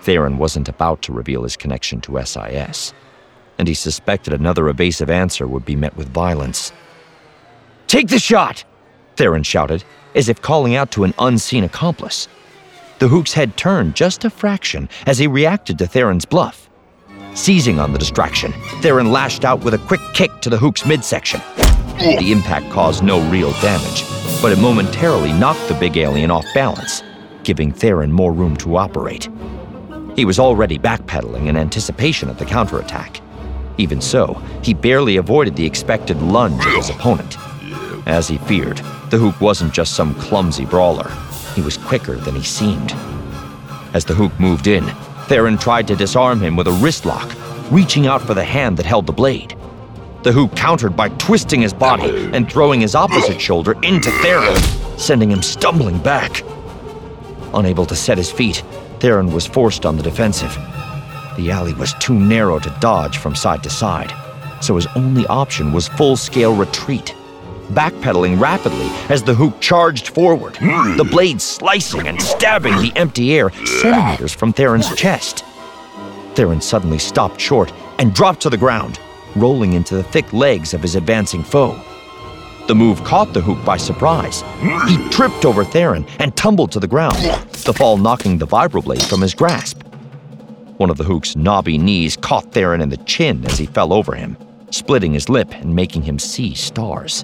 Theron wasn't about to reveal his connection to SIS, and he suspected another evasive answer would be met with violence. "Take the shot!" Theron shouted, as if calling out to an unseen accomplice. The Hook's head turned just a fraction as he reacted to Theron's bluff. Seizing on the distraction, Theron lashed out with a quick kick to the Hook's midsection. The impact caused no real damage, but it momentarily knocked the big alien off balance, giving Theron more room to operate. He was already backpedaling in anticipation of the counterattack. Even so, he barely avoided the expected lunge of his opponent. As he feared, the Hook wasn't just some clumsy brawler. He was quicker than he seemed. As the Hook moved in, Theron tried to disarm him with a wrist lock, reaching out for the hand that held the blade. The Hook countered by twisting his body and throwing his opposite shoulder into Theron, sending him stumbling back. Unable to set his feet, Theron was forced on the defensive. The alley was too narrow to dodge from side to side, so his only option was full-scale retreat, backpedaling rapidly as the Hook charged forward, the blade slicing and stabbing the empty air centimeters from Theron's chest. Theron suddenly stopped short and dropped to the ground, rolling into the thick legs of his advancing foe. The move caught the Hook by surprise. He tripped over Theron and tumbled to the ground, the fall knocking the vibroblade from his grasp. One of the Hook's knobby knees caught Theron in the chin as he fell over him, splitting his lip and making him see stars.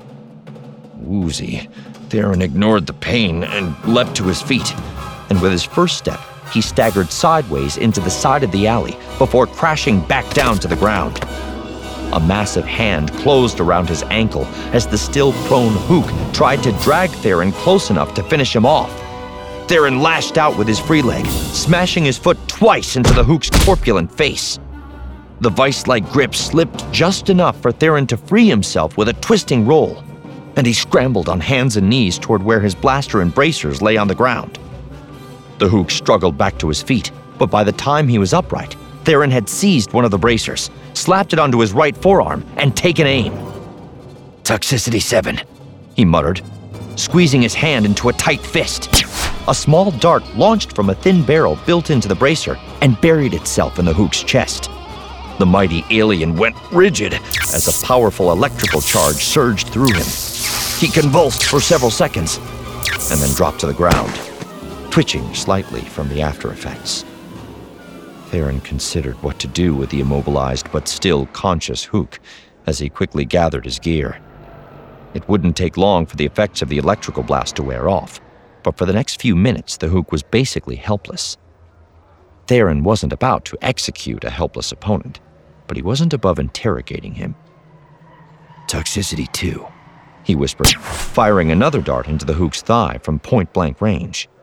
Woozy, Theron ignored the pain and leapt to his feet, and with his first step, he staggered sideways into the side of the alley before crashing back down to the ground. A massive hand closed around his ankle as the still prone Hook tried to drag Theron close enough to finish him off. Theron lashed out with his free leg, smashing his foot twice into the Hook's corpulent face. The vice-like grip slipped just enough for Theron to free himself with a twisting roll, and he scrambled on hands and knees toward where his blaster and bracers lay on the ground. The Hook struggled back to his feet, but by the time he was upright, Theron had seized one of the bracers, slapped it onto his right forearm, and taken aim. "Toxicity 7, he muttered, squeezing his hand into a tight fist. A small dart launched from a thin barrel built into the bracer and buried itself in the Hook's chest. The mighty alien went rigid as a powerful electrical charge surged through him. He convulsed for several seconds and then dropped to the ground, twitching slightly from the after effects. Theron considered what to do with the immobilized but still conscious Hook as he quickly gathered his gear. It wouldn't take long for the effects of the electrical blast to wear off, but for the next few minutes the Hook was basically helpless. Theron wasn't about to execute a helpless opponent, but he wasn't above interrogating him. "Toxicity 2, he whispered, firing another dart into the Hook's thigh from point-blank range.